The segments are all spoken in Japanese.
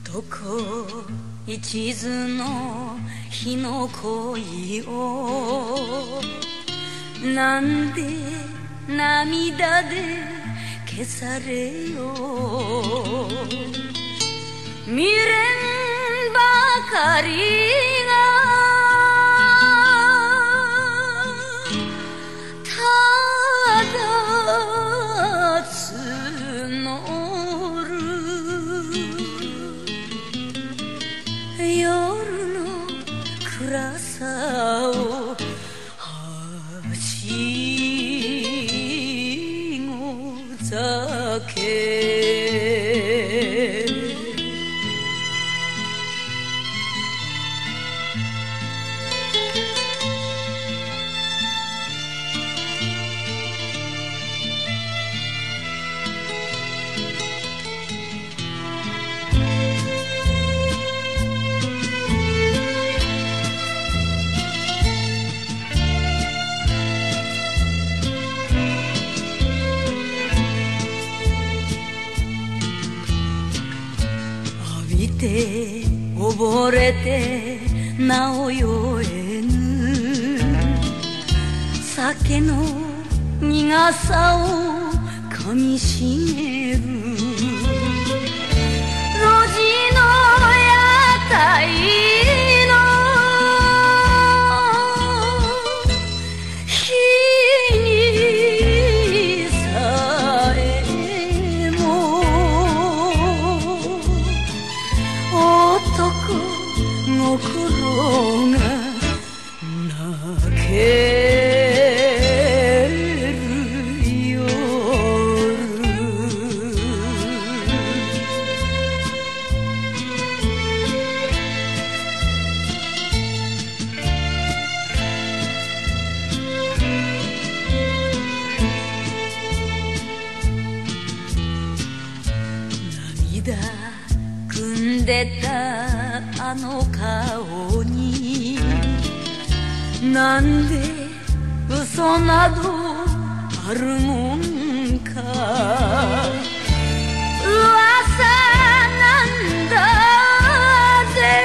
男一途の日の恋をなんで涙で消されよう。未練ばかりがただ募る。夜の暗さをはしご酒。溺れてなお酔えぬ酒の苦さをかみしめる。路地の屋台の日にさえも男心が泣ける夜。涙汲んでたあの顔になんで嘘などあるもんか。噂なんだぜ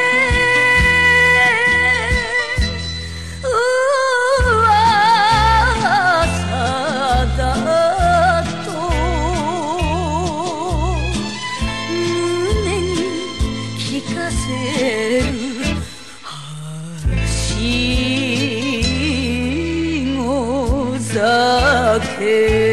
噂だと胸に聞かせる。はしご酒。